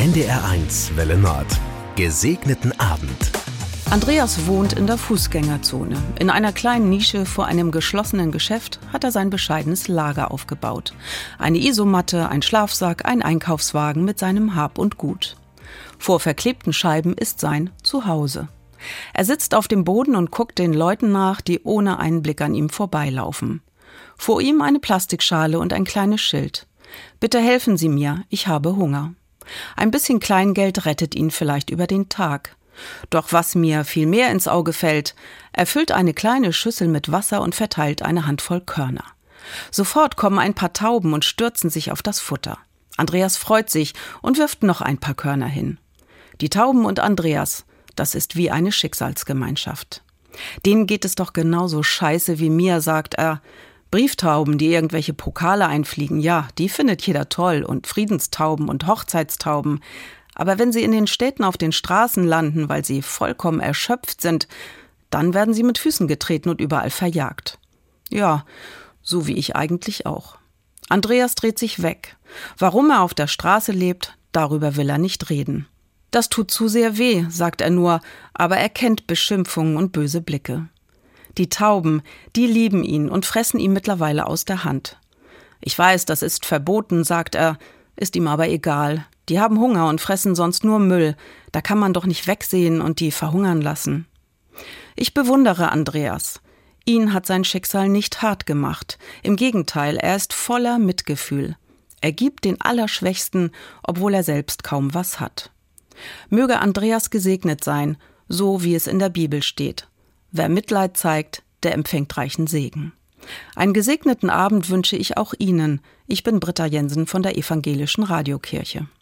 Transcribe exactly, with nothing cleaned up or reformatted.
N D R eins Welle Nord. Gesegneten Abend. Andreas wohnt in der Fußgängerzone. In einer kleinen Nische vor einem geschlossenen Geschäft hat er sein bescheidenes Lager aufgebaut. Eine Isomatte, ein Schlafsack, ein Einkaufswagen mit seinem Hab und Gut. Vor verklebten Scheiben ist sein Zuhause. Er sitzt auf dem Boden und guckt den Leuten nach, die ohne einen Blick an ihm vorbeilaufen. Vor ihm eine Plastikschale und ein kleines Schild. Bitte helfen Sie mir, ich habe Hunger. Ein bisschen Kleingeld rettet ihn vielleicht über den Tag. Doch was mir viel mehr ins Auge fällt, er füllt eine kleine Schüssel mit Wasser und verteilt eine Handvoll Körner. Sofort kommen ein paar Tauben und stürzen sich auf das Futter. Andreas freut sich und wirft noch ein paar Körner hin. Die Tauben und Andreas, das ist wie eine Schicksalsgemeinschaft. Denen geht es doch genauso scheiße wie mir, sagt er. Brieftauben, die irgendwelche Pokale einfliegen, ja, die findet jeder toll, und Friedenstauben und Hochzeitstauben. Aber wenn sie in den Städten auf den Straßen landen, weil sie vollkommen erschöpft sind, dann werden sie mit Füßen getreten und überall verjagt. Ja, so wie ich eigentlich auch. Andreas dreht sich weg. Warum er auf der Straße lebt, darüber will er nicht reden. Das tut zu sehr weh, sagt er nur, aber er kennt Beschimpfungen und böse Blicke. Die Tauben, die lieben ihn und fressen ihm mittlerweile aus der Hand. Ich weiß, das ist verboten, sagt er, ist ihm aber egal. Die haben Hunger und fressen sonst nur Müll. Da kann man doch nicht wegsehen und die verhungern lassen. Ich bewundere Andreas. Ihn hat sein Schicksal nicht hart gemacht. Im Gegenteil, er ist voller Mitgefühl. Er gibt den Allerschwächsten, obwohl er selbst kaum was hat. Möge Andreas gesegnet sein, so wie es in der Bibel steht. Wer Mitleid zeigt, der empfängt reichen Segen. Einen gesegneten Abend wünsche ich auch Ihnen. Ich bin Britta Jensen von der Evangelischen Radiokirche.